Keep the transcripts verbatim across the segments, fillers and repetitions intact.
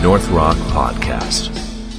North Rock Podcast.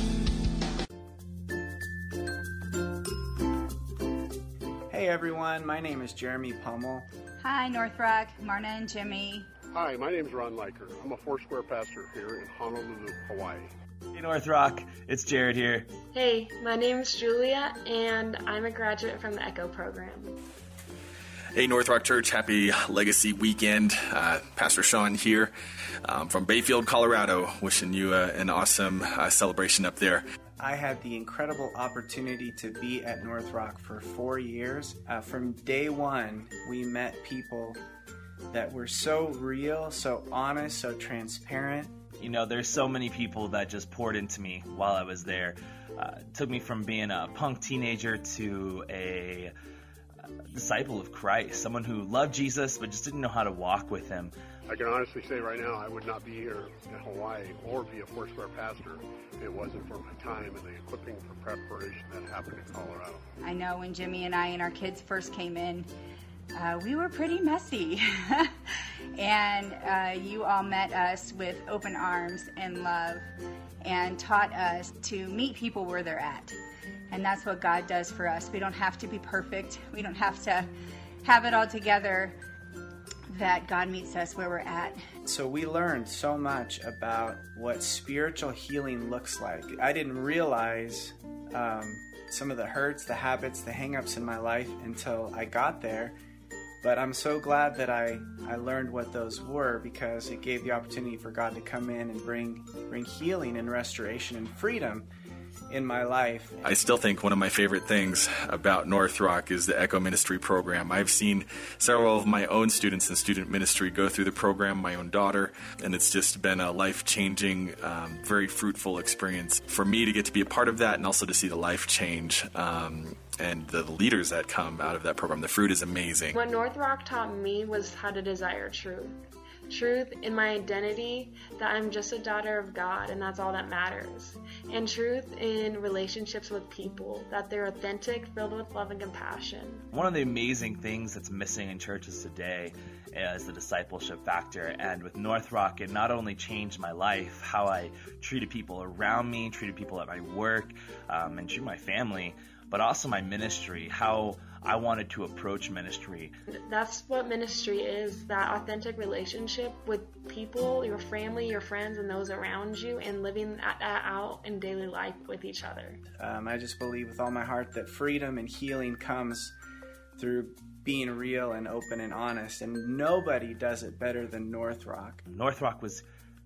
Hey everyone, my name is Jeremy Pummel. Hi North Rock, Marna and Jimmy. Hi, my name is Ron Liker. I'm a Foursquare pastor here in Honolulu, Hawaii. Hey North Rock, it's Jared here. Hey, my name is Julia, and I'm a graduate from the ECHO program. Hey North Rock Church, happy Legacy Weekend. Uh, Pastor Sean here um, from Bayfield, Colorado, wishing you uh, an awesome uh, celebration up there. I had the incredible opportunity to be at North Rock for four years. Uh, from day one, we met people that were so real, so honest, so transparent. You know, there's so many people that just poured into me while I was there. Uh, it took me from being a punk teenager to a disciple of Christ, someone who loved Jesus but just didn't know how to walk with him. I can honestly say right now I would not be here in Hawaii or be a Foursquare pastor if it wasn't for my time and the equipping for preparation that happened in Colorado. I know when Jimmy and I and our kids first came in, uh, we were pretty messy. and uh, you all met us with open arms and love and taught us to meet people where they're at. And that's what God does for us. We don't have to be perfect. We don't have to have it all together. That God meets us where we're at. So we learned so much about what spiritual healing looks like. I didn't realize um, some of the hurts, the habits, the hang-ups in my life until I got there. But I'm so glad that I, I learned what those were, because it gave the opportunity for God to come in and bring bring healing and restoration and freedom in my life. I still think one of my favorite things about North Rock is the ECHO Ministry program. I've seen several of my own students in student ministry go through the program, my own daughter, and it's just been a life-changing, um, very fruitful experience for me to get to be a part of that and also to see the life change um, and the leaders that come out of that program. The fruit is amazing. What North Rock taught me was how to desire truth. Truth in my identity, that I'm just a daughter of God and that's all that matters. And truth in relationships with people, that they're authentic, filled with love and compassion. One of the amazing things that's missing in churches today is the discipleship factor. And with North Rock, it not only changed my life, how I treated people around me, treated people at my work, um, and treated my family, but also my ministry, how I wanted to approach ministry. That's what ministry is, that authentic relationship with people, your family, your friends, and those around you, and living that out in daily life with each other. Um, I just believe with all my heart that freedom and healing comes through being real and open and honest, and nobody does it better than North Rock. North Rock was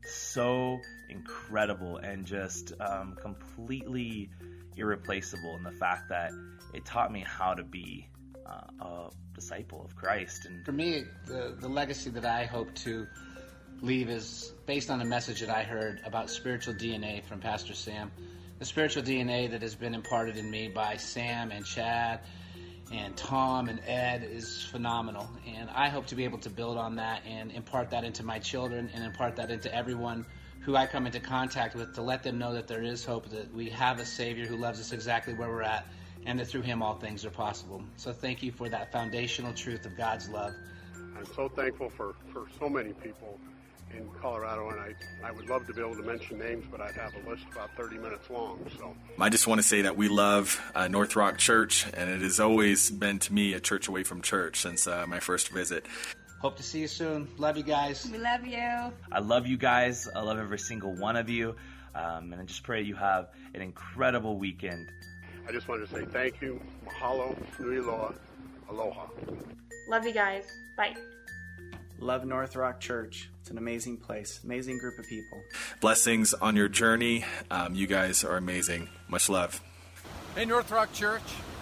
so incredible and just um, completely irreplaceable in the fact that it taught me how to be uh, a disciple of Christ. And for me, the, the legacy that I hope to leave is based on a message that I heard about spiritual D N A from Pastor Sam. The spiritual D N A that has been imparted in me by Sam and Chad and Tom and Ed is phenomenal. And I hope to be able to build on that and impart that into my children and impart that into everyone who I come into contact with, to let them know that there is hope, that we have a Savior who loves us exactly where we're at, and that through him all things are possible. So thank you for that foundational truth of God's love. I'm so thankful for, for so many people in Colorado, and I, I would love to be able to mention names, but I'd have a list about thirty minutes long. So I just want to say that we love uh, North Rock Church, and it has always been to me a church away from church since uh, my first visit. Hope to see you soon. Love you guys. We love you. I love you guys. I love every single one of you. Um, and I just pray you have an incredible weekend. I just wanted to say thank you. Mahalo, nui loa, aloha. Love you guys. Bye. Love North Rock Church. It's an amazing place, amazing group of people. Blessings on your journey. Um, you guys are amazing. Much love. Hey, North Rock Church.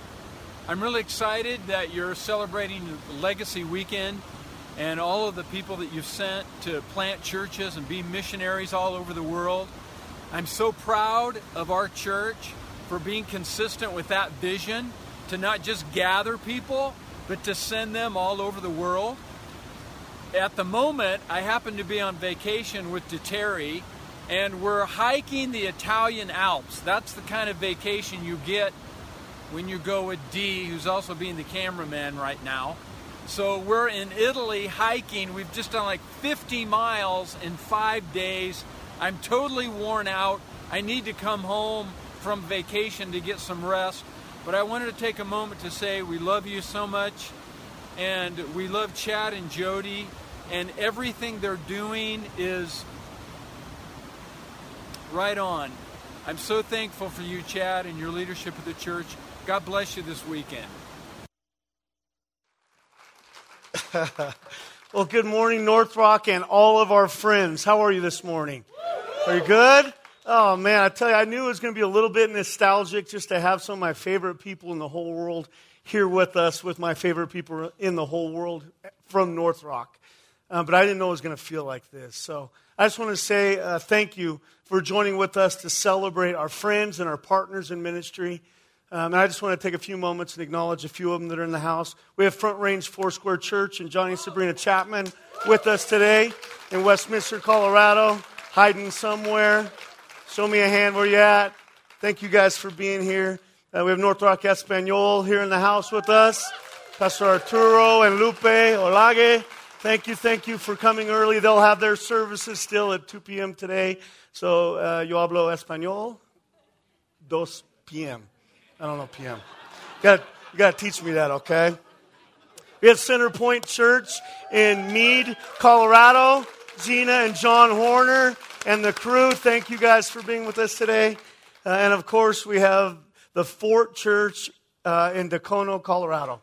I'm really excited that you're celebrating Legacy Weekend and all of the people that you've sent to plant churches and be missionaries all over the world. I'm so proud of our church for being consistent with that vision, to not just gather people, but to send them all over the world. At the moment, I happen to be on vacation with Terry, and we're hiking the Italian Alps. That's the kind of vacation you get when you go with Dee, who's also being the cameraman right now. So we're in Italy hiking. We've just done like fifty miles in five days. I'm totally worn out. I need to come home from vacation to get some rest. But I wanted to take a moment to say we love you so much, and we love Chad and Jody, and everything they're doing is right on. I'm so thankful for you, Chad, and your leadership of the church. God bless you this weekend. Well, good morning, North Rock, and all of our friends. How are you this morning? Are you good? Oh, man, I tell you, I knew it was going to be a little bit nostalgic just to have some of my favorite people in the whole world here with us, with my favorite people in the whole world from North Rock. Uh, but I didn't know it was going to feel like this. So I just want to say uh, thank you for joining with us to celebrate our friends and our partners in ministry. Um, and I just want to take a few moments and acknowledge a few of them that are in the house. We have Front Range Foursquare Church and Johnny and Sabrina Chapman with us today in Westminster, Colorado, hiding somewhere. Show me a hand where you at. Thank you guys for being here. Uh, we have North Rock Espanol here in the house with us. Pastor Arturo and Lupe Olage. Thank you, thank you for coming early. They'll have their services still at two p.m. today. So, uh, yo hablo español, two p.m. I don't know P M. You got you got to teach me that, okay? We have Center Point Church in Meade, Colorado. Gina and John Horner and the crew, thank you guys for being with us today. Uh, and of course, we have the Fort Church uh, in Dacono, Colorado.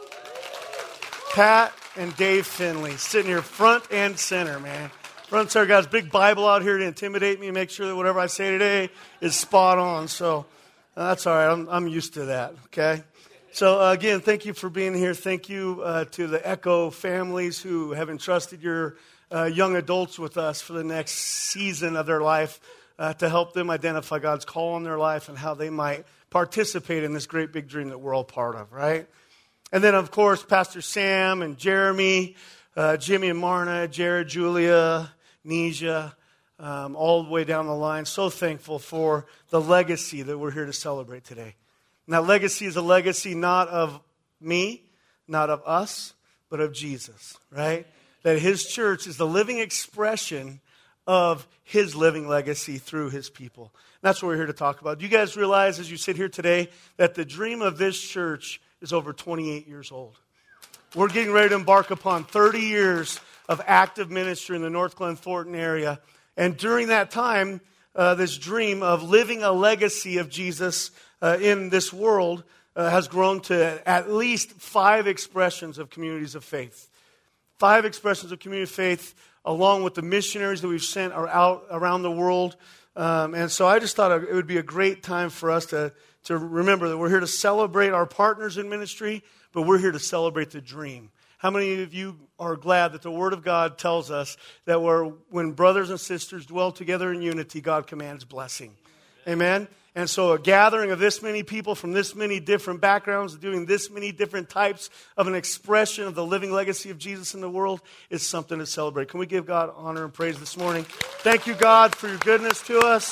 Pat and Dave Finley sitting here front and center, man. Front and center, guys, big Bible out here to intimidate me and make sure that whatever I say today is spot on. So uh, that's all right. I'm, I'm used to that, okay? So uh, again, thank you for being here. Thank you uh, to the Echo families who have entrusted your uh, young adults with us for the next season of their life uh, to help them identify God's call on their life and how they might participate in this great big dream that we're all part of, right? And then, of course, Pastor Sam and Jeremy, uh, Jimmy and Marna, Jared, Julia, Nesia, um, all the way down the line. So thankful for the legacy that we're here to celebrate today. And that legacy is a legacy not of me, not of us, but of Jesus, right? That his church is the living expression of his living legacy through his people. And that's what we're here to talk about. Do you guys realize as you sit here today that the dream of this church is over twenty-eight years old? We're getting ready to embark upon thirty years of active ministry in the North Glen Thornton area. And during that time, uh, this dream of living a legacy of Jesus uh, in this world uh, has grown to at least five expressions of communities of faith. Five expressions of community of faith, along with the missionaries that we've sent are out around the world. Um, and so I just thought it would be a great time for us to, to remember that we're here to celebrate our partners in ministry, but we're here to celebrate the dream. How many of you are glad that the Word of God tells us that we're, when brothers and sisters dwell together in unity, God commands blessing? Amen? And so a gathering of this many people from this many different backgrounds, doing this many different types of an expression of the living legacy of Jesus in the world is something to celebrate. Can we give God honor and praise this morning? Thank you, God, for your goodness to us.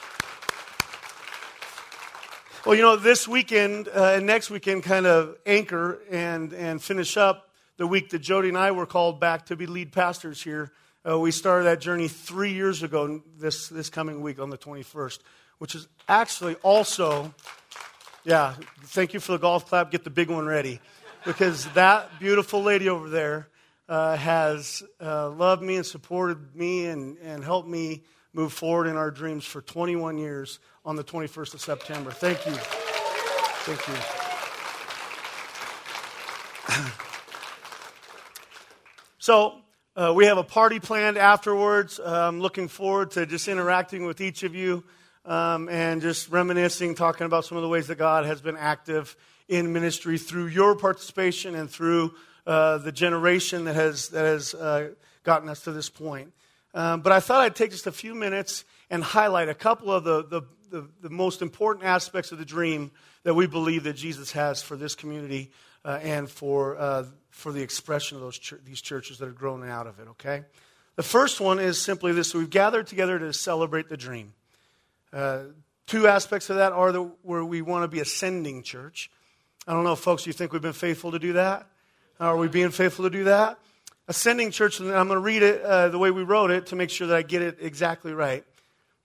Well, you know, this weekend uh, and next weekend kind of anchor and, and finish up the week that Jody and I were called back to be lead pastors here. Uh, we started that journey three years ago this, this coming week on the twenty-first. Which is actually also, yeah, thank you for the golf clap. Get the big one ready. Because that beautiful lady over there uh, has uh, loved me and supported me and, and helped me move forward in our dreams for twenty-one years on the twenty-first of September. Thank you. Thank you. So, uh, we have a party planned afterwards. Uh, I'm looking forward to just interacting with each of you. Um, and just reminiscing, talking about some of the ways that God has been active in ministry through your participation and through uh, the generation that has that has uh, gotten us to this point. Um, but I thought I'd take just a few minutes and highlight a couple of the, the, the, the most important aspects of the dream that we believe that Jesus has for this community uh, and for uh, for the expression of those ch- these churches that are growing out of it, okay? The first one is simply this. We've gathered together to celebrate the dream. Uh, two aspects of that are the, where we want to be a sending church. I don't know, folks, you think we've been faithful to do that? Are we being faithful to do that? A sending church, and I'm going to read it uh, the way we wrote it to make sure that I get it exactly right.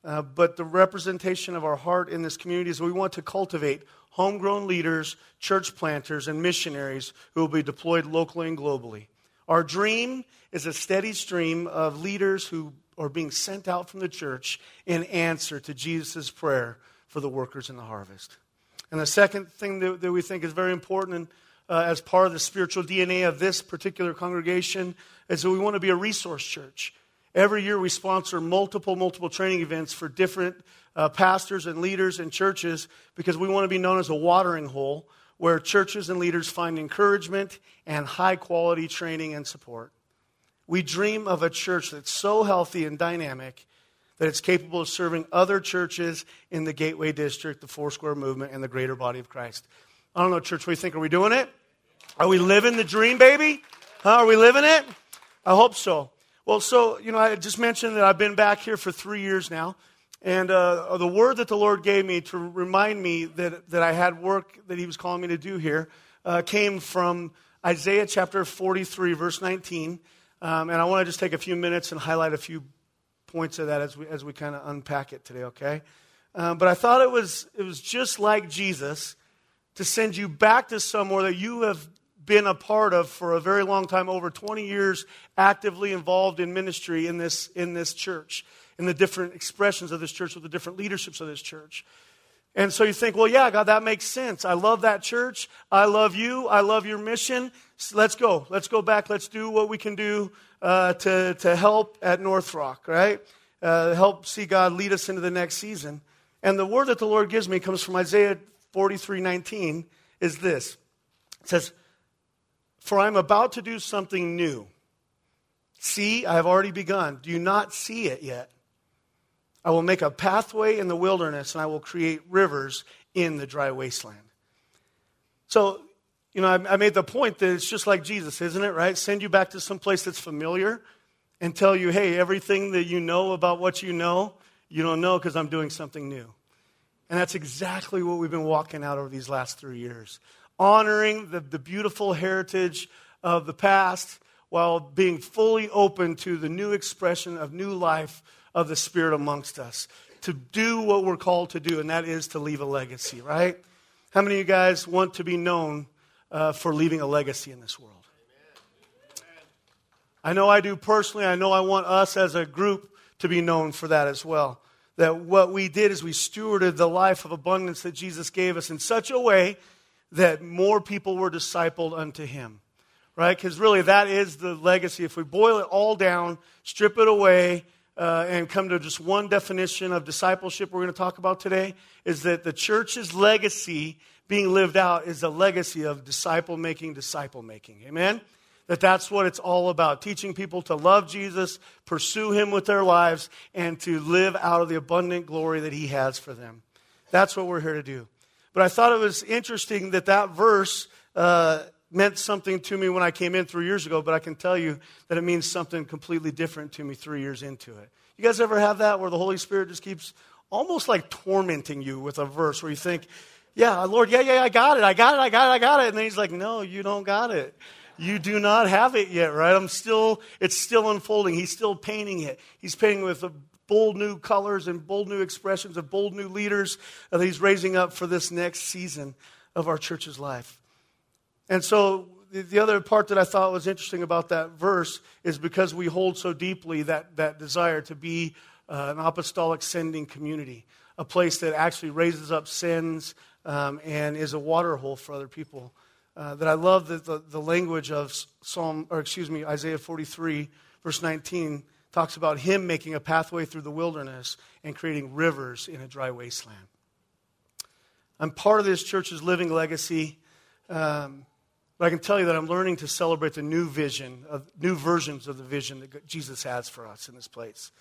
Uh, but the representation of our heart in this community is we want to cultivate homegrown leaders, church planters, and missionaries who will be deployed locally and globally. Our dream is a steady stream of leaders who are being sent out from the church in answer to Jesus' prayer for the workers in the harvest. And the second thing that, that we think is very important uh, as part of the spiritual D N A of this particular congregation is that we want to be a resource church. Every year we sponsor multiple, multiple training events for different uh, pastors and leaders and churches because we want to be known as a watering hole where churches and leaders find encouragement and high-quality training and support. We dream of a church that's so healthy and dynamic that it's capable of serving other churches in the Gateway District, the Foursquare Movement, and the greater body of Christ. I don't know, church, what do you think? Are we doing it? Are we living the dream, baby? Huh? Are we living it? I hope so. Well, so, you know, I just mentioned that I've been back here for three years now. And uh, the word that the Lord gave me to remind me that, that I had work that he was calling me to do here uh, came from Isaiah chapter forty-three, verse nineteen. Um, and I want to just take a few minutes and highlight a few points of that as we as we kind of unpack it today, okay? Um, but I thought it was it was just like Jesus to send you back to somewhere that you have been a part of for a very long time, over twenty years, actively involved in ministry in this in this church, in the different expressions of this church, with the different leaderships of this church. And so you think, well, yeah, God, that makes sense. I love that church. I love you. I love your mission. So let's go. Let's go back. Let's do what we can do uh, to, to help at North Rock, right? Uh, help see God lead us into the next season. And the word that the Lord gives me comes from Isaiah forty-three nineteen, is this. It says, "For I am about to do something new. See, I have already begun. Do you not see it yet? I will make a pathway in the wilderness, and I will create rivers in the dry wasteland." So, you know, I, I made the point that it's just like Jesus, isn't it, right? Send you back to some place that's familiar and tell you, hey, everything that you know about what you know, you don't know because I'm doing something new. And that's exactly what we've been walking out over these last three years. Honoring the, the beautiful heritage of the past while being fully open to the new expression of new life of the Spirit amongst us. To do what we're called to do, and that is to leave a legacy, right? How many of you guys want to be known uh, for leaving a legacy in this world? Amen. I know I do personally. I know I want us as a group to be known for that as well. That what we did is we stewarded the life of abundance that Jesus gave us in such a way that more people were discipled unto him, right? Because really that is the legacy. If we boil it all down, strip it away, uh, and come to just one definition of discipleship we're going to talk about today, is that the church's legacy being lived out is a legacy of disciple-making, disciple-making. Amen? That that's what it's all about. Teaching people to love Jesus, pursue him with their lives, and to live out of the abundant glory that he has for them. That's what we're here to do. But I thought it was interesting that that verse uh, meant something to me when I came in three years ago, but I can tell you that it means something completely different to me three years into it. You guys ever have that where the Holy Spirit just keeps almost like tormenting you with a verse where you think, yeah, Lord, yeah, yeah, I got it, I got it, I got it, I got it. And then he's like, no, you don't got it. You do not have it yet, right? I'm still, it's still unfolding. He's still painting it. He's painting with a bold new colors and bold new expressions of bold new leaders that he's raising up for this next season of our church's life. And so the other part that I thought was interesting about that verse is because we hold so deeply that, that desire to be uh, an apostolic sending community, a place that actually raises up sins um, and is a water hole for other people. Uh, that I love the, the, the language of Psalm, or excuse me, Isaiah forty-three, verse nineteen, talks about him making a pathway through the wilderness and creating rivers in a dry wasteland. I'm part of this church's living legacy, um, but I can tell you that I'm learning to celebrate the new vision, of new versions of the vision that Jesus has for us in this place.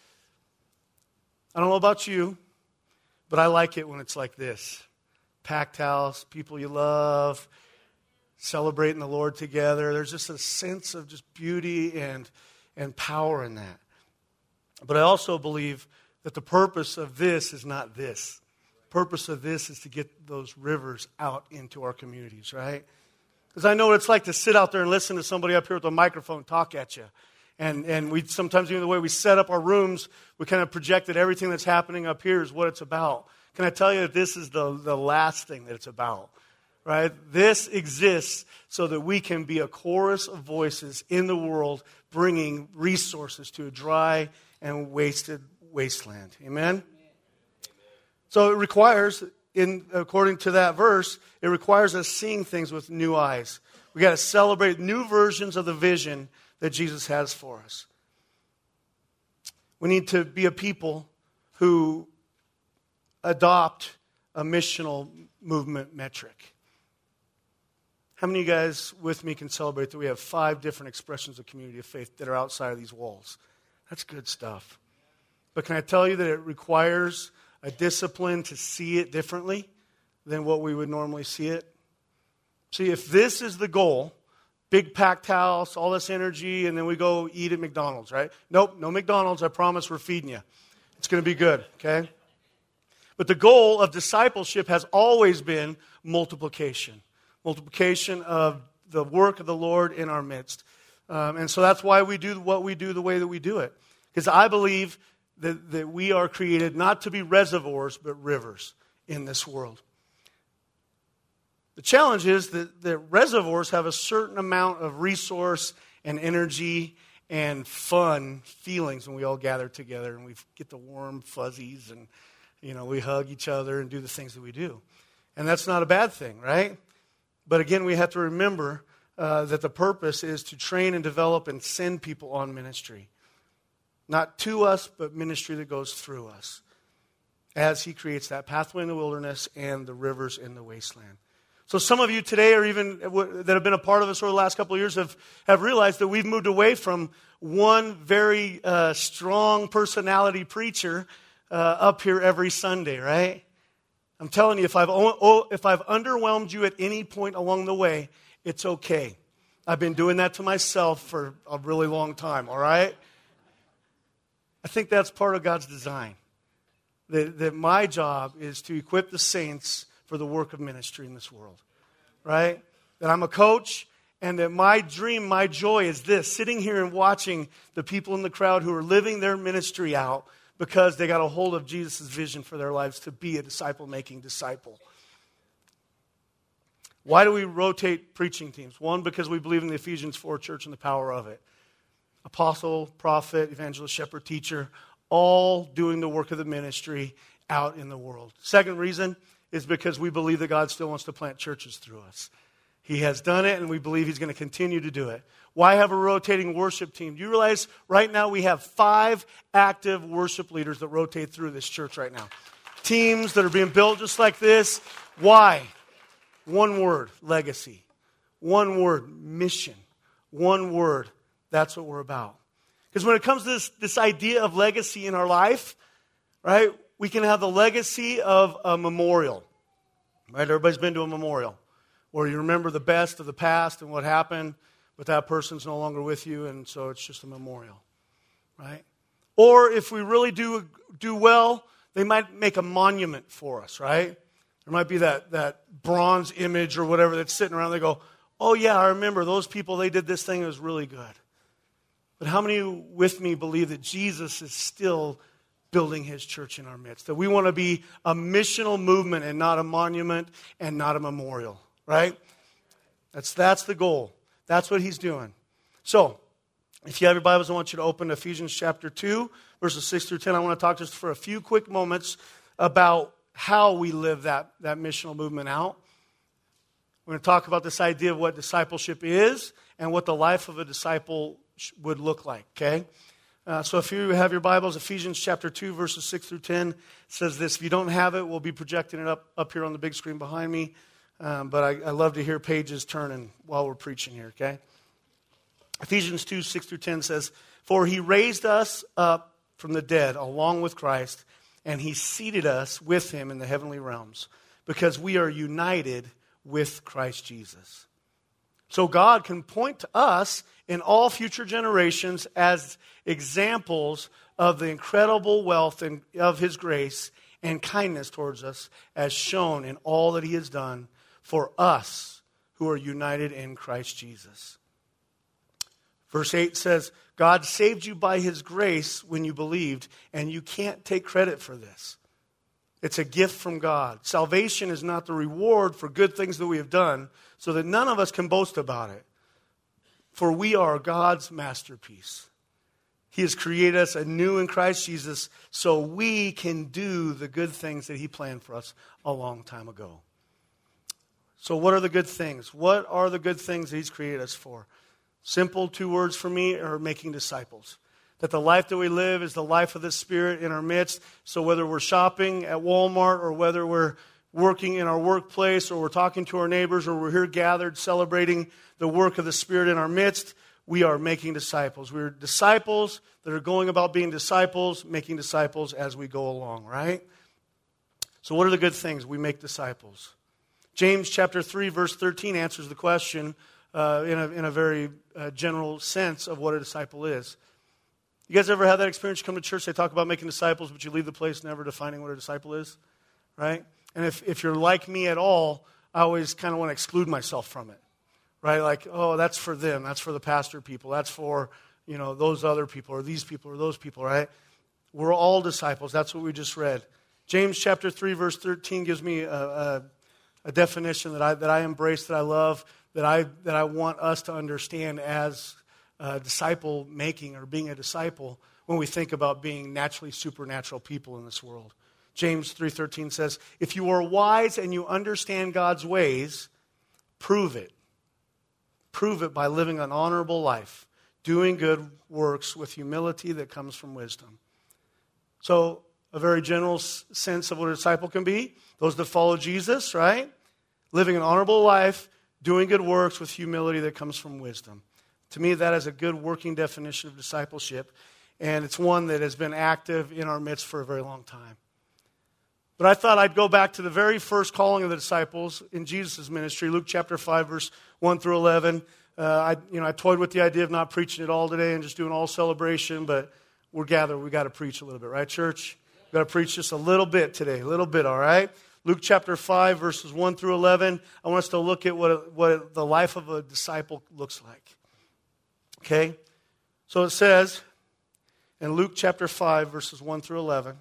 I don't know about you, but I like it when it's like this. Packed house, people you love, celebrating the Lord together. There's just a sense of just beauty and, and power in that. But I also believe that the purpose of this is not this. The purpose of this is to get those rivers out into our communities, right? Because I know what it's like to sit out there and listen to somebody up here with a microphone talk at you. And and we sometimes, even the way we set up our rooms, we kind of project that everything that's happening up here is what it's about. Can I tell you that this is the, the last thing that it's about, right? This exists so that we can be a chorus of voices in the world bringing resources to a dry and wasted wasteland. Amen? So it requires, in according to that verse, it requires us seeing things with new eyes. We got to celebrate new versions of the vision that Jesus has for us. We need to be a people who adopt a missional movement metric. How many of you guys with me can celebrate that we have five different expressions of community of faith that are outside of these walls? That's good stuff. But can I tell you that it requires a discipline to see it differently than what we would normally see it? See, if this is the goal, big packed house, all this energy, and then we go eat at McDonald's, right? Nope, no McDonald's. I promise we're feeding you. It's going to be good, okay? But the goal of discipleship has always been multiplication. Multiplication of the work of the Lord in our midst. Um, and so that's why we do what we do the way that we do it. Because I believe that, that we are created not to be reservoirs, but rivers in this world. The challenge is that, that reservoirs have a certain amount of resource and energy and fun feelings when we all gather together and we get the warm fuzzies and, you know, we hug each other and do the things that we do. And that's not a bad thing, right? But again, we have to remember uh, that the purpose is to train and develop and send people on ministry. Not to us, but ministry that goes through us as He creates that pathway in the wilderness and the rivers in the wasteland. So some of you today, or even that have been a part of us over the last couple of years, have, have realized that we've moved away from one very uh, strong personality preacher uh, up here every Sunday, right? I'm telling you, if I've oh, if I've underwhelmed you at any point along the way, it's okay. I've been doing that to myself for a really long time, all right? I think that's part of God's design. That, that my job is to equip the saints for the work of ministry in this world, right? That I'm a coach, and that my dream, my joy is this, sitting here and watching the people in the crowd who are living their ministry out because they got a hold of Jesus' vision for their lives to be a disciple-making disciple. Why do we rotate preaching teams? One, because we believe in the Ephesians four church and the power of it. Apostle, prophet, evangelist, shepherd, teacher, all doing the work of the ministry out in the world. Second reason is because we believe that God still wants to plant churches through us. He has done it, and we believe He's going to continue to do it. Why have a rotating worship team? Do you realize right now we have five active worship leaders that rotate through this church right now? Teams that are being built just like this. Why? One word, legacy. One word, mission. One word, that's what we're about. Because when it comes to this, this idea of legacy in our life, right, we can have the legacy of a memorial. Right? Everybody's been to a memorial where you remember the best of the past and what happened, but that person's no longer with you, and so it's just a memorial. Right? Or if we really do do well, they might make a monument for us, right? There might be that, that bronze image or whatever that's sitting around. They go, oh yeah, I remember those people, they did this thing, it was really good. But how many with me believe that Jesus is still building His church in our midst? That we want to be a missional movement and not a monument and not a memorial, right? That's, that's the goal. That's what He's doing. So, if you have your Bibles, I want you to open to Ephesians chapter two, verses six through ten. I want to talk just for a few quick moments about how we live that, that missional movement out. We're going to talk about this idea of what discipleship is and what the life of a disciple would look like, okay? Uh, so if you have your Bibles, Ephesians chapter two, verses six through ten says this. If you don't have it, we'll be projecting it up, up here on the big screen behind me. Um, but I, I love to hear pages turning while we're preaching here, okay? Ephesians two, six through ten says, for He raised us up from the dead along with Christ, and He seated us with Him in the heavenly realms, because we are united with Christ Jesus. So God can point to us in all future generations as examples of the incredible wealth and of His grace and kindness towards us, as shown in all that He has done for us who are united in Christ Jesus. Verse eight says, God saved you by his grace when you believed, and you can't take credit for this. It's a gift from God. Salvation is not the reward for good things that we have done, so that none of us can boast about it. For we are God's masterpiece. He has created us anew in Christ Jesus so we can do the good things that he planned for us a long time ago. So what are the good things? What are the good things that he's created us for? Simple two words for me are making disciples. That the life that we live is the life of the Spirit in our midst. So whether we're shopping at Walmart or whether we're working in our workplace or we're talking to our neighbors or we're here gathered celebrating the work of the Spirit in our midst, we are making disciples. We're disciples that are going about being disciples, making disciples as we go along, right? So what are the good things? We make disciples. James chapter three, verse thirteen answers the question uh, in, a, in a very uh, general sense of what a disciple is. You guys ever had that experience? You come to church, they talk about making disciples, but you leave the place never defining what a disciple is, right? And if, if you're like me at all, I always kind of want to exclude myself from it, right? Like, oh, that's for them. That's for the pastor people. That's for, you know, those other people or these people or those people, right? We're all disciples. That's what we just read. James chapter three, verse thirteen gives me a, a, a definition that I, that I embrace, that I love, that I, that I want us to understand as Uh, disciple making or being a disciple when we think about being naturally supernatural people in this world. James three thirteen says, if you are wise and you understand God's ways, prove it. Prove it by living an honorable life, doing good works with humility that comes from wisdom. So, a very general s- sense of what a disciple can be, those that follow Jesus, right? Living an honorable life, doing good works with humility that comes from wisdom. To me, that is a good working definition of discipleship, and it's one that has been active in our midst for a very long time. But I thought I'd go back to the very first calling of the disciples in Jesus' ministry, Luke chapter five, verse one through eleven. Uh, I, you know, I toyed with the idea of not preaching it all today and just doing all celebration, but we're gathered. We got to preach a little bit, right, church? We got to preach just a little bit today, a little bit, all right? Luke chapter five, verses one through eleven. I want us to look at what what the life of a disciple looks like. Okay, so it says in Luke chapter five, verses one through eleven,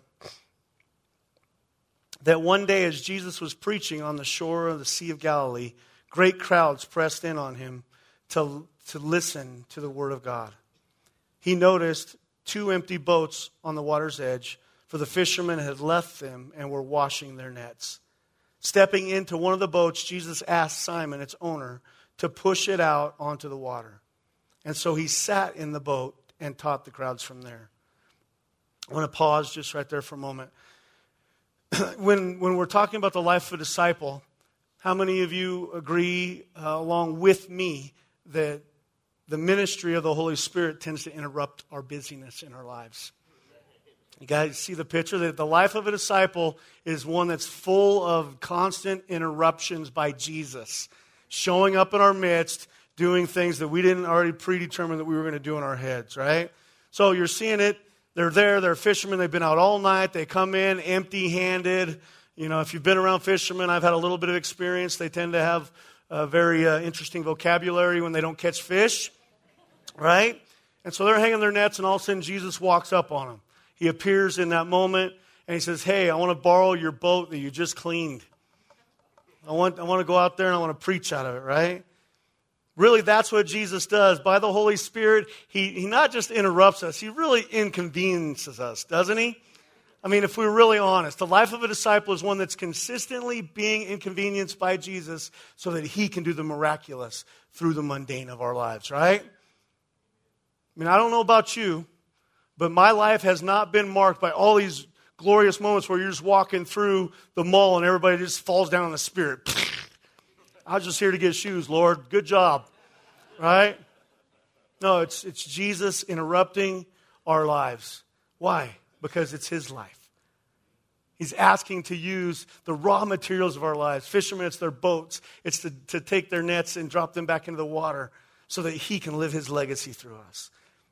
that one day as Jesus was preaching on the shore of the Sea of Galilee, great crowds pressed in on him to, to listen to the word of God. He noticed two empty boats on the water's edge, for the fishermen had left them and were washing their nets. Stepping into one of the boats, Jesus asked Simon, its owner, to push it out onto the water. And so he sat in the boat and taught the crowds from there. I want to pause just right there for a moment. when, when we're talking about the life of a disciple, how many of you agree uh, along with me that the ministry of the Holy Spirit tends to interrupt our busyness in our lives? You guys see the picture? That the life of a disciple is one that's full of constant interruptions by Jesus, showing up in our midst, doing things that we didn't already predetermine that we were going to do in our heads, right? So you're seeing it. They're there. They're fishermen. They've been out all night. They come in empty-handed. You know, if you've been around fishermen, I've had a little bit of experience. They tend to have a very uh, interesting vocabulary when they don't catch fish, right? And so they're hanging their nets, and all of a sudden Jesus walks up on them. He appears in that moment, and he says, hey, I want to borrow your boat that you just cleaned. I want, I want to go out there, and I want to preach out of it, right? Really, that's what Jesus does. By the Holy Spirit, he, he not just interrupts us, he really inconveniences us, doesn't he? I mean, if we're really honest, the life of a disciple is one that's consistently being inconvenienced by Jesus so that he can do the miraculous through the mundane of our lives, right? I mean, I don't know about you, but my life has not been marked by all these glorious moments where you're just walking through the mall and everybody just falls down in the Spirit. I was just here to get shoes, Lord. Good job. Right? No, it's it's Jesus interrupting our lives. Why? Because it's his life. He's asking to use the raw materials of our lives. Fishermen, it's their boats. It's to, to take their nets and drop them back into the water so that he can live his legacy through us.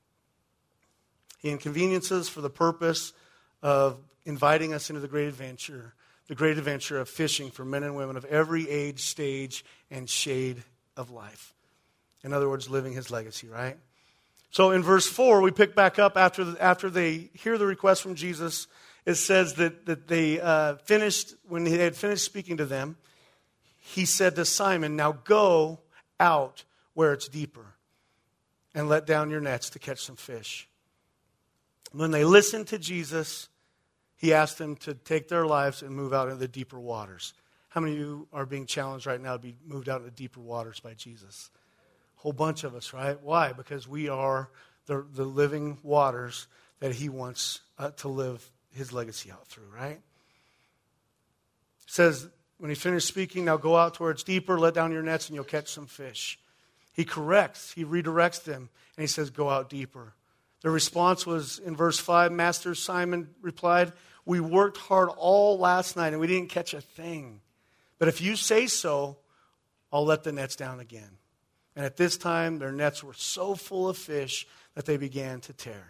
He inconveniences for the purpose of inviting us into the great adventure The great adventure of fishing for men and women of every age, stage, and shade of life. In other words, living his legacy, right? So in verse four, we pick back up after the, after they hear the request from Jesus. It says that, that they uh, finished, when they had finished speaking to them, he said to Simon, now go out where it's deeper and let down your nets to catch some fish. When they listened to Jesus, he asked them to take their lives and move out into the deeper waters. How many of you are being challenged right now to be moved out into deeper waters by Jesus? A whole bunch of us, right? Why? Because we are the, the living waters that he wants uh, to live his legacy out through, right? It says, when he finished speaking, now go out to where it's deeper, let down your nets, and you'll catch some fish. He corrects, he redirects them, and he says, go out deeper. The response was in verse five, Master Simon replied, we worked hard all last night and we didn't catch a thing. But if you say so, I'll let the nets down again. And at this time, their nets were so full of fish that they began to tear.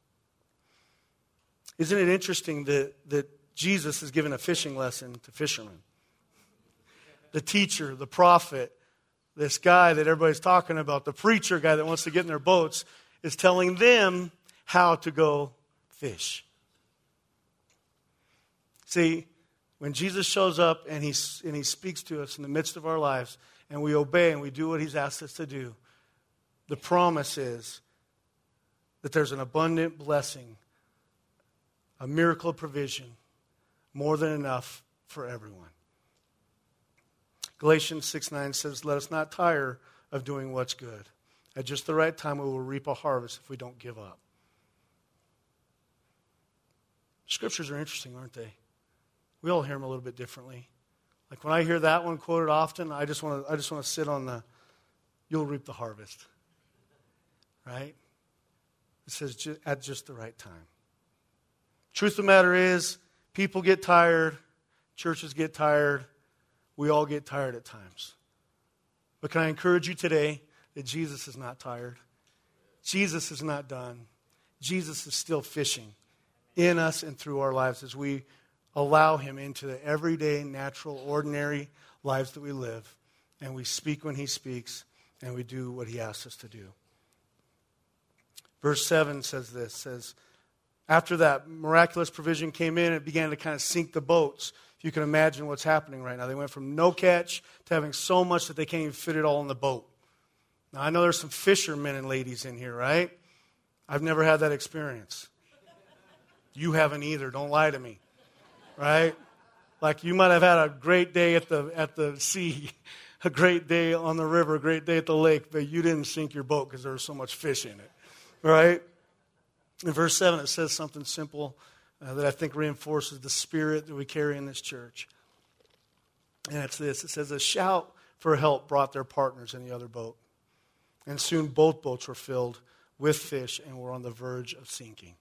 Isn't it interesting that, that Jesus is giving a fishing lesson to fishermen? The teacher, the prophet, this guy that everybody's talking about, the preacher guy that wants to get in their boats, is telling them how to go fish. See, when Jesus shows up and he, and he speaks to us in the midst of our lives, and we obey and we do what he's asked us to do, the promise is that there's an abundant blessing, a miracle of provision, more than enough for everyone. Galatians six nine says, let us not tire of doing what's good. At just the right time, we will reap a harvest if we don't give up. Scriptures are interesting, aren't they? We all hear them a little bit differently. Like when I hear that one quoted often, I just want to I just want to sit on the, you'll reap the harvest. Right? It says ju- at just the right time. Truth of the matter is, people get tired, churches get tired, we all get tired at times. But can I encourage you today that Jesus is not tired? Jesus is not done. Jesus is still fishing in us and through our lives as we allow him into the everyday, natural, ordinary lives that we live. And we speak when he speaks, and we do what he asks us to do. Verse seven says this, says, after that miraculous provision came in, it began to kind of sink the boats. If you can imagine what's happening right now. They went from no catch to having so much that they can't even fit it all in the boat. Now, I know there's some fishermen and ladies in here, right? I've never had that experience. You haven't either. Don't lie to me. Right? Like you might have had a great day at the at the sea, a great day on the river, a great day at the lake, but you didn't sink your boat because there was so much fish in it. Right? In verse seven, it says something simple uh, that I think reinforces the spirit that we carry in this church. And it's this. It says, a shout for help brought their partners in the other boat. And soon both boats were filled with fish and were on the verge of sinking.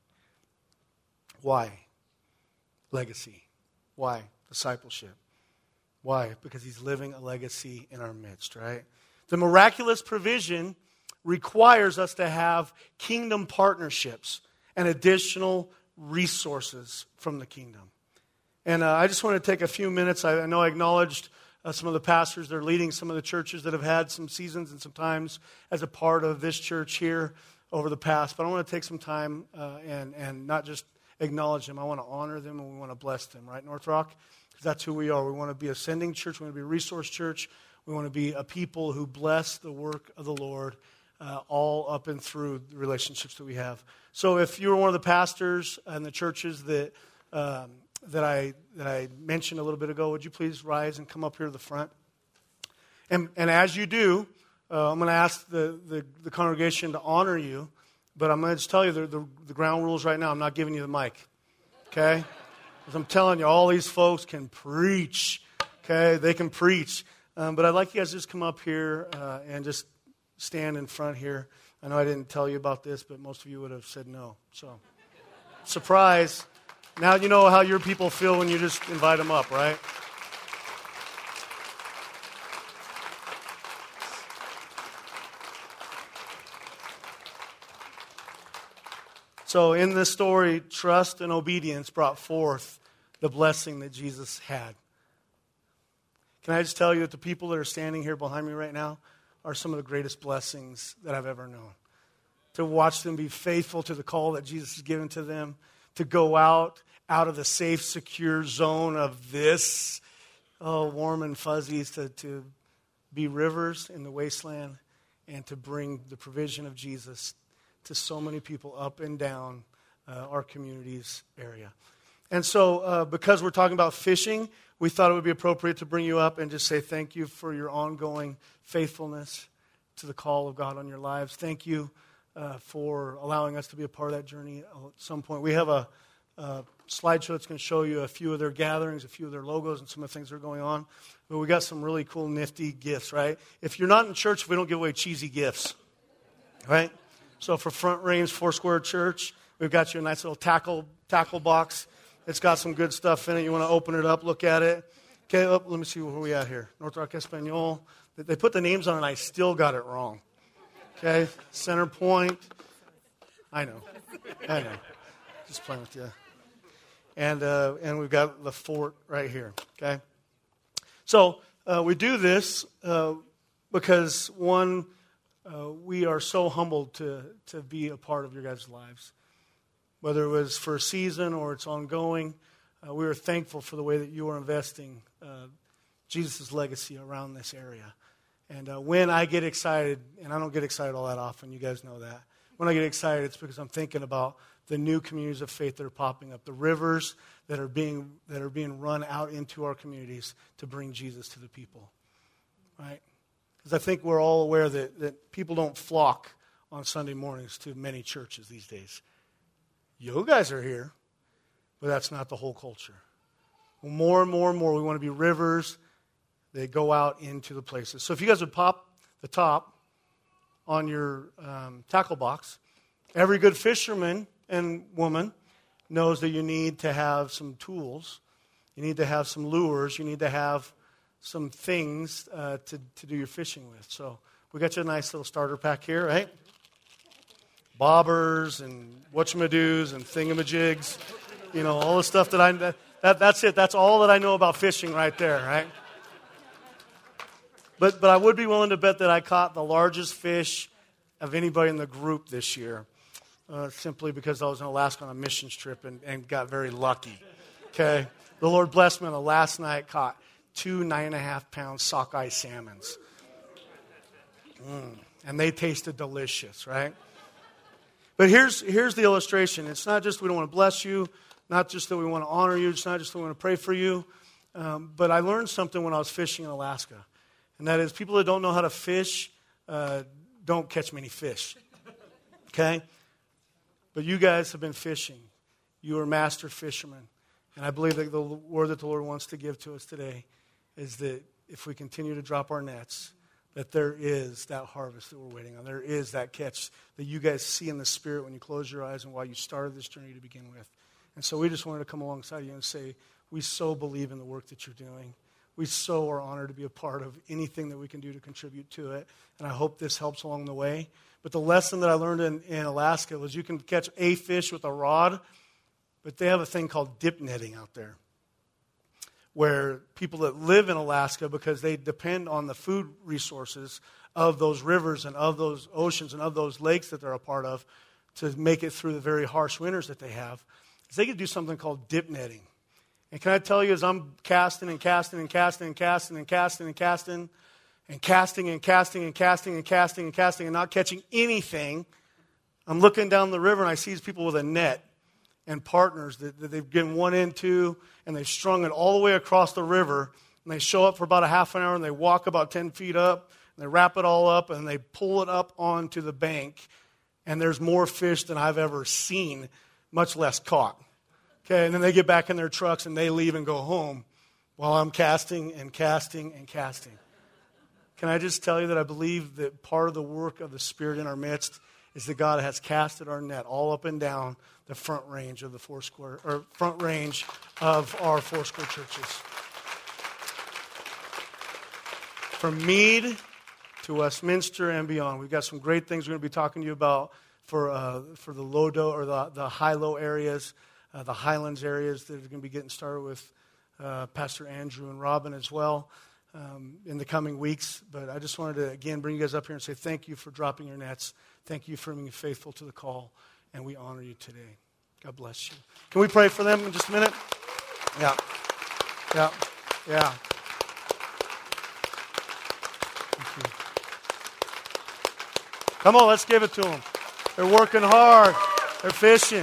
Why? Legacy. Why? Discipleship. Why? Because he's living a legacy in our midst, right? The miraculous provision requires us to have kingdom partnerships and additional resources from the kingdom. And uh, I just want to take a few minutes. I, I know I acknowledged uh, some of the pastors that are leading some of the churches that have had some seasons and some times as a part of this church here over the past. But I want to take some time uh, and, and not just acknowledge them. I want to honor them and we want to bless them, right, North Rock? Because that's who we are. We want to be a sending church. We want to be a resource church. We want to be a people who bless the work of the Lord uh, all up and through the relationships that we have. So if you were one of the pastors in the churches that um, that I that I mentioned a little bit ago, would you please rise and come up here to the front? And and as you do, uh, I'm going to ask the, the, the congregation to honor you. But I'm going to just tell you the, the, the ground rules right now. I'm not giving you the mic, okay? Because I'm telling you, all these folks can preach, okay? They can preach. Um, but I'd like you guys to just come up here uh, and just stand in front here. I know I didn't tell you about this, but most of you would have said no. So, surprise. Now you know how your people feel when you just invite them up, right? So in this story, trust and obedience brought forth the blessing that Jesus had. Can I just tell you that the people that are standing here behind me right now are some of the greatest blessings that I've ever known. to watch them be faithful to the call that Jesus has given to them, to go out, out of the safe, secure zone of this, oh, warm and fuzzies, to, to be rivers in the wasteland and to bring the provision of Jesus to so many people up and down uh, our community's area. And so uh, because we're talking about fishing, we thought it would be appropriate to bring you up and just say thank you for your ongoing faithfulness to the call of God on your lives. Thank you uh, for allowing us to be a part of that journey at some point. We have a, a slideshow that's going to show you a few of their gatherings, a few of their logos, and some of the things that are going on. But we got some really cool, nifty gifts, right? If you're not in church, we don't give away cheesy gifts, right? So for Front Range Foursquare Church, we've got you a nice little tackle tackle box. It's got some good stuff in it. You want to open it up, look at it. Okay, oh, let me see where we at here. North Rock Espanol. They put the names on it, and I still got it wrong. Okay, Center Point. I know. I know. Just playing with you. And uh, and we've got the fort right here. Okay. So uh, we do this uh, because, one, uh, we are so humbled to, to be a part of your guys' lives. Whether it was for a season or it's ongoing, uh, we are thankful for the way that you are investing uh, Jesus' legacy around this area. And uh, when I get excited, and I don't get excited all that often, you guys know that. When I get excited, it's because I'm thinking about the new communities of faith that are popping up, the rivers that are being that are being run out into our communities to bring Jesus to the people, right? Because I think we're all aware that, that people don't flock on Sunday mornings to many churches these days. You guys are here, but that's not the whole culture. Well, more and more and more, we want to be rivers that go out into the places. So if you guys would pop the top on your um, tackle box, every good fisherman and woman knows that you need to have some tools. You need to have some lures. You need to have some things uh, to, to do your fishing with. So we got you a nice little starter pack here, right? Bobbers and whatchamadoos and thingamajigs. You know, all the stuff that I... That, that, that's it. That's all that I know about fishing right there, right? But but I would be willing to bet that I caught the largest fish of anybody in the group this year, uh, simply because I was in Alaska on a missions trip and, and got very lucky. Okay? The Lord blessed me on the last night, caught two nine and a half pound sockeye salmons. Mm, and they tasted delicious, right? But here's here's the illustration. It's not just we don't want to bless you, not just that we want to honor you, it's not just that we want to pray for you, um, but I learned something when I was fishing in Alaska. And that is, people that don't know how to fish uh, don't catch many fish. Okay? But you guys have been fishing. You are master fishermen. And I believe that the word that the Lord wants to give to us today is that if we continue to drop our nets, that there is that harvest that we're waiting on. There is that catch that you guys see in the Spirit when you close your eyes and while you started this journey to begin with. And so we just wanted to come alongside you and say, we so believe in the work that you're doing. We so are honored to be a part of anything that we can do to contribute to it. And I hope this helps along the way. But the lesson that I learned in, in Alaska was you can catch a fish with a rod, but they have a thing called dip netting out there, where people that live in Alaska, because they depend on the food resources of those rivers and of those oceans and of those lakes that they're a part of to make it through the very harsh winters that they have, is they can do something called dip netting. And can I tell you, as I'm casting and casting and casting and casting and casting and casting and casting and casting and casting and casting and casting and not catching anything, I'm looking down the river and I see these people with a net and partners that, that they've given one into, and they've strung it all the way across the river, and they show up for about a half an hour, and they walk about ten feet up, and they wrap it all up, and they pull it up onto the bank, and there's more fish than I've ever seen, much less caught. Okay, and then they get back in their trucks, and they leave and go home while I'm casting and casting and casting. Can I just tell you that I believe that part of the work of the Spirit in our midst is that God has casted our net all up and down the front range of the Foursquare, or front range of our Foursquare churches. From Meade to Westminster and beyond, we've got some great things we're going to be talking to you about for uh, for the low-do or the, the high-low areas, uh, the highlands areas that are going to be getting started with uh, Pastor Andrew and Robin as well. um, in the coming weeks. But I just wanted to, again, bring you guys up here and say thank you for dropping your nets. Thank you for being faithful to the call, and we honor you today. God bless you. Can we pray for them in just a minute? Yeah. Yeah. Yeah. Thank you. Come on, let's give it to them. They're working hard. They're fishing.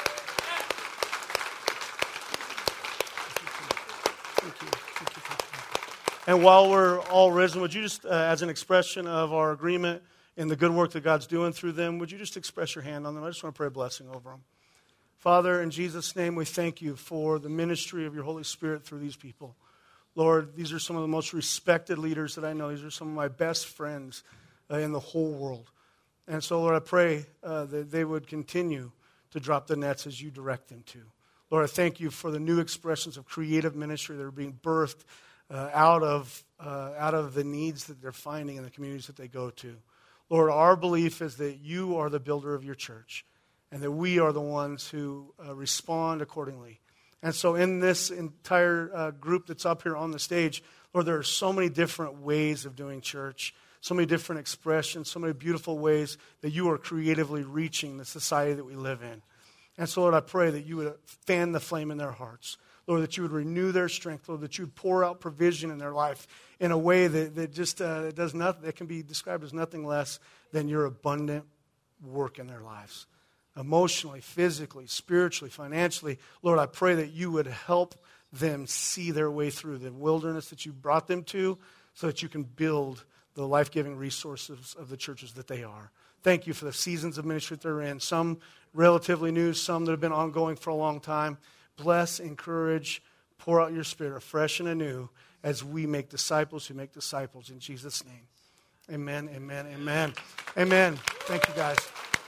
Thank you. Thank you. Thank you. And while we're all risen, would you just, uh, as an expression of our agreement in the good work that God's doing through them, would you just express your hand on them? I just want to pray a blessing over them. Father, in Jesus' name, we thank you for the ministry of your Holy Spirit through these people. Lord, these are some of the most respected leaders that I know. These are some of my best friends uh, in the whole world. And so, Lord, I pray uh, that they would continue to drop the nets as you direct them to. Lord, I thank you for the new expressions of creative ministry that are being birthed uh, out of uh, out of the needs that they're finding in the communities that they go to. Lord, our belief is that you are the builder of your church and that we are the ones who uh, respond accordingly. And so in this entire uh, group that's up here on the stage, Lord, there are so many different ways of doing church, so many different expressions, so many beautiful ways that you are creatively reaching the society that we live in. And so, Lord, I pray that you would fan the flame in their hearts. Lord, that you would renew their strength. Lord, that you would pour out provision in their life in a way that, that just uh, does nothing, that can be described as nothing less than your abundant work in their lives. Emotionally, physically, spiritually, financially. Lord, I pray that you would help them see their way through the wilderness that you brought them to so that you can build the life-giving resources of the churches that they are. Thank you for the seasons of ministry that they're in, some relatively new, some that have been ongoing for a long time. Bless, encourage, pour out your Spirit afresh and anew as we make disciples who make disciples in Jesus' name. Amen, amen, amen. Amen. Thank you, guys.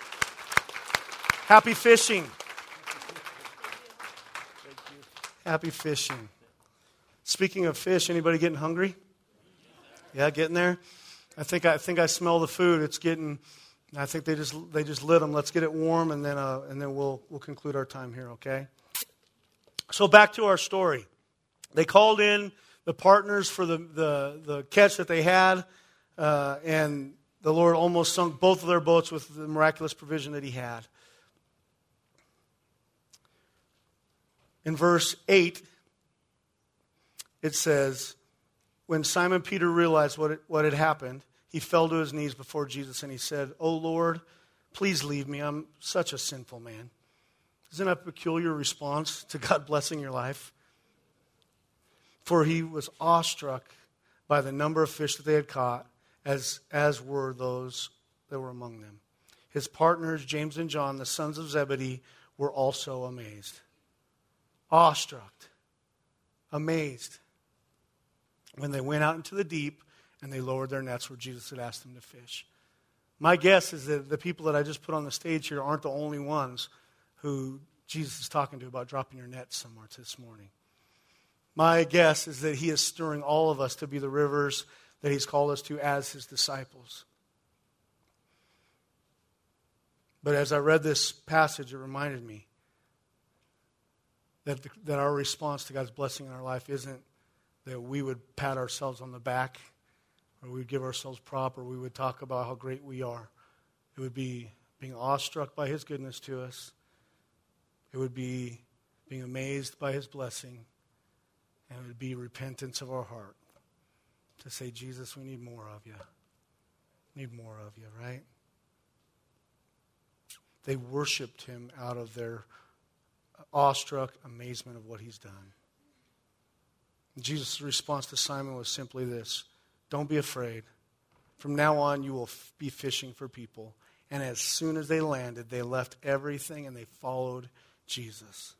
Happy fishing. Happy fishing. Speaking of fish, anybody getting hungry? Yeah, getting there? I think I think I smell the food. It's getting. I think they just they just lit them. Let's get it warm, and then uh, and then we'll we'll conclude our time here. Okay. So back to our story. They called in the partners for the the, the catch that they had, uh, and the Lord almost sunk both of their boats with the miraculous provision that He had. In verse eight, it says, when Simon Peter realized what, it, what had happened, he fell to his knees before Jesus and he said, "Oh Lord, please leave me. I'm such a sinful man." Isn't that a peculiar response to God blessing your life? For he was awestruck by the number of fish that they had caught, as, as were those that were among them. His partners, James and John, the sons of Zebedee, were also amazed. Awestruck, amazed, when they went out into the deep and they lowered their nets where Jesus had asked them to fish. My guess is that the people that I just put on the stage here aren't the only ones who Jesus is talking to about dropping your nets somewhere this morning. My guess is that he is stirring all of us to be the rivers that he's called us to as his disciples. But as I read this passage, it reminded me that, the, that our response to God's blessing in our life isn't that we would pat ourselves on the back or we would give ourselves prop or we would talk about how great we are. It would be being awestruck by his goodness to us. It would be being amazed by his blessing. And it would be repentance of our heart to say, Jesus, we need more of you. Need more of you, right? They worshiped him out of their awestruck amazement of what he's done. Jesus' response to Simon was simply this: don't be afraid. From now on, you will f- be fishing for people. And as soon as they landed, they left everything and they followed Jesus.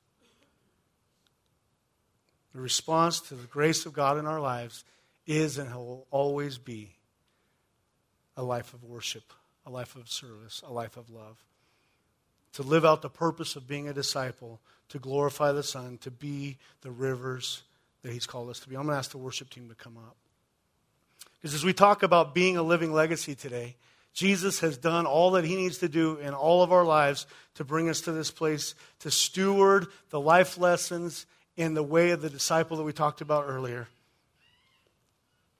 The response to the grace of God in our lives is and will always be a life of worship, a life of service, a life of love. To live out the purpose of being a disciple, to glorify the Son, to be the rivers that he's called us to be. I'm going to ask the worship team to come up. Because as we talk about being a living legacy today, Jesus has done all that he needs to do in all of our lives to bring us to this place, to steward the life lessons in the way of the disciple that we talked about earlier.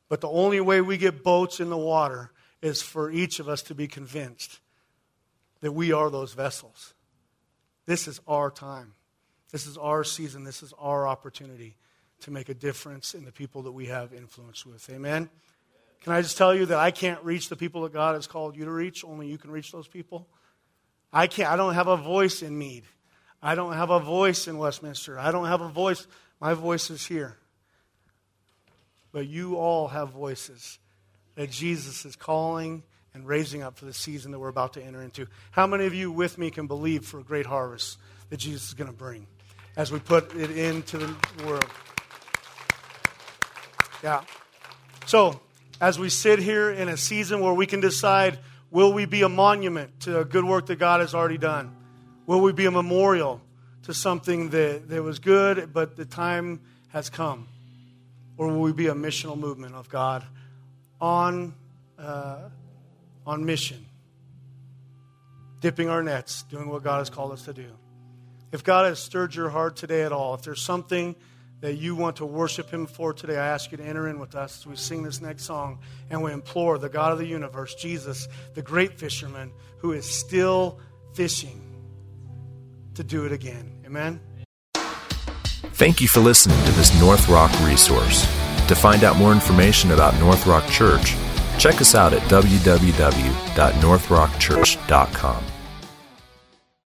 But the only way we get boats in the water is for each of us to be convinced that we are those vessels. This is our time. This is our season. This is our opportunity to make a difference in the people that we have influence with. Amen? Can I just tell you that I can't reach the people that God has called you to reach? Only you can reach those people. I can't. I don't have a voice in Meade. I don't have a voice in Westminster. I don't have a voice. My voice is here. But you all have voices that Jesus is calling and raising up for the season that we're about to enter into. How many of you with me can believe for a great harvest that Jesus is going to bring as we put it into the world? Yeah. So, as we sit here in a season where we can decide, will we be a monument to a good work that God has already done? Will we be a memorial to something that, that was good, but the time has come? Or will we be a missional movement of God on, uh, on mission, dipping our nets, doing what God has called us to do? If God has stirred your heart today at all, if there's something that you want to worship Him for today, I ask you to enter in with us as we sing this next song and we implore the God of the universe, Jesus, the great fisherman, who is still fishing, to do it again. Amen? Thank you for listening to this North Rock resource. To find out more information about North Rock Church, check us out at w w w dot north rock church dot com.